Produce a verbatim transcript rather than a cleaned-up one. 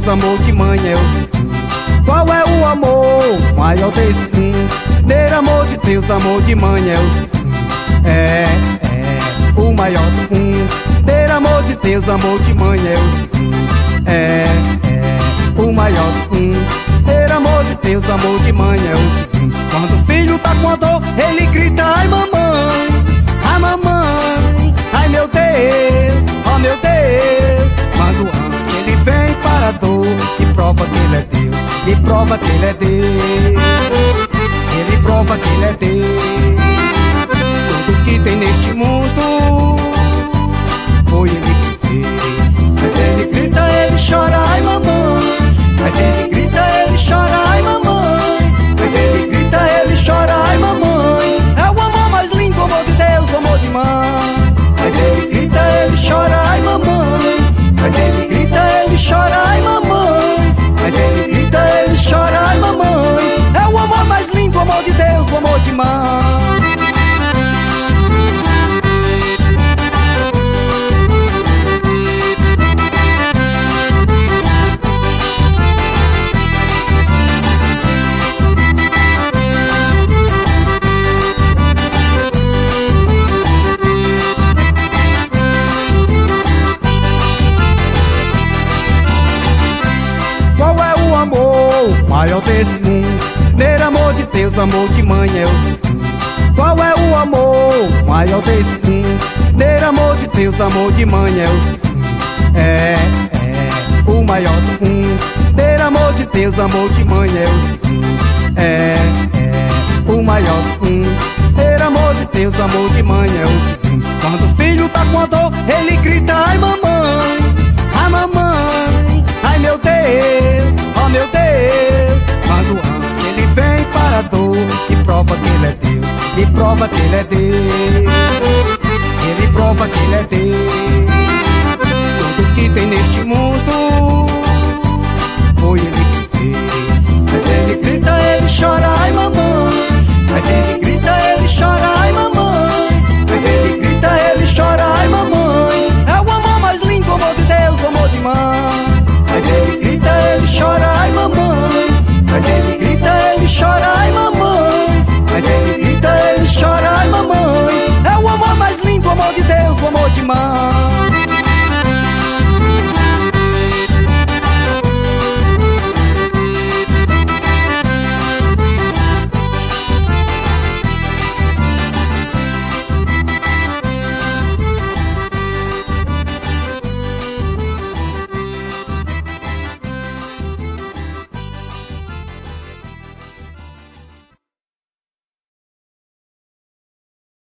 Deus, amor de mãe é o segundo. Qual é o amor maior desse mundo? Ter amor de Deus, amor de mãe é o segundo. É, é, o maior do mundo. Ter amor de Deus, amor de mãe é o segundo. É, é, o maior do mundo. Ter amor de Deus, amor de mãe é o segundo. Quando o filho tá com a dor, ele grita: ai mamãe, ai mamãe, ai meu Deus, oh meu Deus. Quando o anjo ele vem para a dor e prova que ele é Deus, e prova que ele é Deus, ele prova que ele é Deus. Tudo que tem neste mundo foi ele que fez. Mas ele grita, ele chora: ai mamãe. Mas ele grita, ele chora: ai mamãe. Mas ele grita, ele chora: ai mamãe. É o amor mais lindo, o amor de Deus, o amor de mãe. Mas ele grita, ele chora: ai mamãe. Mas ele grita, ele chora: ai mamãe. Mas ele grita, ele chora: ai mamãe. É o amor mais lindo, o amor de Deus, o amor de mãe. Maior desse mundo, ter amor de Deus, amor de mãe é o segundo. Qual é o amor maior desse mundo? Ter amor de Deus, amor de mãe é o segundo. É, é, o maior do mundo. Ter amor de Deus, amor de mãe é o segundo. É, é, o maior do mundo. Ter amor de Deus, amor de mãe é o segundo. Quando o filho tá com a dor, ele grita: ai mamãe, ai mamãe, ai meu Deus, oh meu Deus. Quando o anjo ele vem para a dor e prova que ele é Deus, e prova que ele é Deus, ele prova que ele é Deus. Tudo que tem neste mundo foi ele que fez. Mas ele grita, ele chora: ai mamãe. Mas ele grita, ele chora: ai mamãe. Mas ele grita, ele chora: ai mamãe. É o amor mais lindo, o amor de Deus, o amor de mãe. Mas ele grita, ele chora: ai mamãe. Mas ele grita, ele chora: ai mamãe. Mas ele grita, ele chora: ai mamãe. É o amor mais lindo, o amor de Deus, o amor de mãe.